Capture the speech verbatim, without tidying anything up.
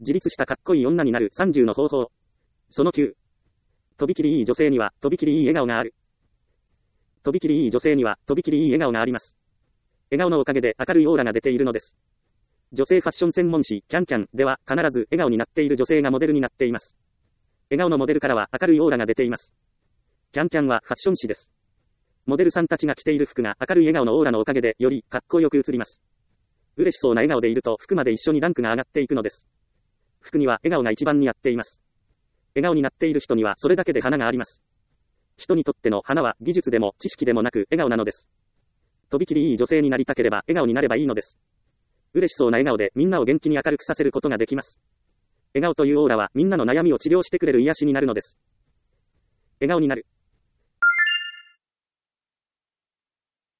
自立したかっこいい女になるさんじゅうの方法。そのきゅう。とびきりいい女性には、とびきりいい笑顔がある。とびきりいい女性には、とびきりいい笑顔があります。笑顔のおかげで明るいオーラが出ているのです。女性ファッション専門誌、キャンキャンでは、必ず笑顔になっている女性がモデルになっています。笑顔のモデルからは明るいオーラが出ています。キャンキャンはファッション誌です。モデルさんたちが着ている服が明るい笑顔のオーラのおかげでよりかっこよく映ります。嬉しそうな笑顔でいると服まで一緒にランクが上がっていくのです。服には笑顔が一番似合っています。笑顔になっている人にはそれだけで花があります。人にとっての花は技術でも知識でもなく笑顔なのです。とびきりいい女性になりたければ笑顔になればいいのです。嬉しそうな笑顔でみんなを元気に明るくさせることができます。笑顔というオーラはみんなの悩みを治療してくれる癒しになるのです。笑顔になる。